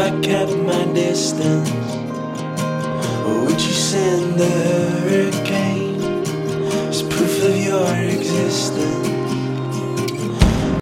I kept my distance, would you send her